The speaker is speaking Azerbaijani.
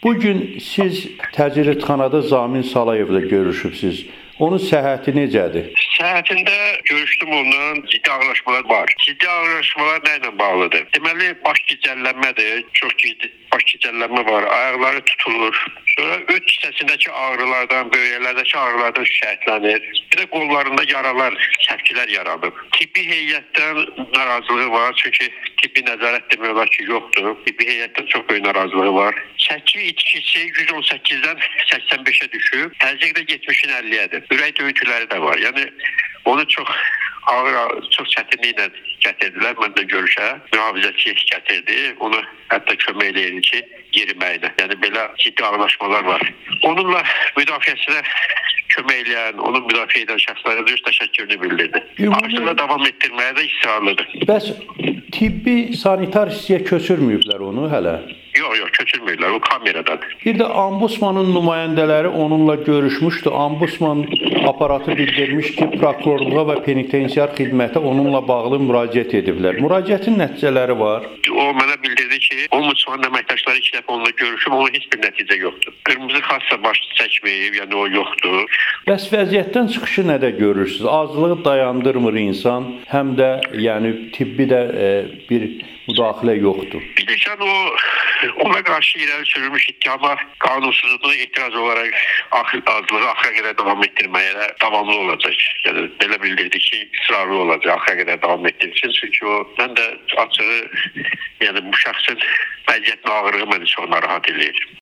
Bugün siz təcridxanada Zamin Salayevlə görüşübsünüz. Onun səhhəti necədir? Səhhətində görüşdüm onunla, ciddi ağırlaşmalar var. Ciddi ağırlaşmalar nə ilə bağlıdır? Deməli, baş gicəllənmədir, çox ciddi baş gicəllənmə var, ayaqları tutulur. Sonra öd hissəsindəki ağrılardan, böyrəklərdəki ağrılardan şikayətlənir. Bir də qollarında yaralar, səpkilər yaranıb. Tibbi heyətdən narazılığı var, çünki tibbi nəzarət demək olar ki, yoxdur. Tibbi heyətdən çox böyük narazılığı var. Çəki itkisi 118-dən 85-ə düşüb, təzyiq də 70-in 50-yədir. Ürək döyüntüləri də var. Yəni onu çox ağır, çox çətinliklə gətirdilər. Mən də görüşə mühafizəçi gətirdi. Onu hətta kömək eləyirdi ki, yeriməyinə. Yəni belə ciddi ağırlaşmalar var. Onunla müdafiəsinə kömək eləyən, onun müdafiə edən şəxslərə öz təşəkkürünü bildirdi. Arşınla davam etdirməyə də israrlıdır. Bəs tibbi sanitar hissəyə köçürməyiblər onu hələ? Yox, köçürmürlər. O kameradadır. Bir də Ombudsmanın nümayəndələri onunla görüşmüşdü. Ombudsman aparatı bildirmiş ki, prokurorluğa və penitensiar xidmətə onunla bağlı müraciət ediblər. Müraciətin nəticələri var. O mənə bildirdi ki, Ombudsmanın əməkdaşları 2 dəfə onunla görüşüb, onun heç bir nəticə yoxdur. Qırmızı xassa baş çəkməyib, yəni o yoxdur. Bəs vəziyyətdən çıxışı nədə görürsünüz? Azlığı dayandırmır insan, həm də yəni tibbi də bir müdaxilə yoxdur. Bilirsən, ona qarşı irəli sürülmüş ittihama qanunsuzluğuna etiraz olaraq azlığı axıra qədər davam etdirməyə davamlı olacaq. Yəni belə bildirdi ki, israrlı olacaq, axıra qədər davam etdirsin. Çünki mən də açığı, yəni bu şəxsin vəziyyətinin ağırlığı məni çox narahat edir.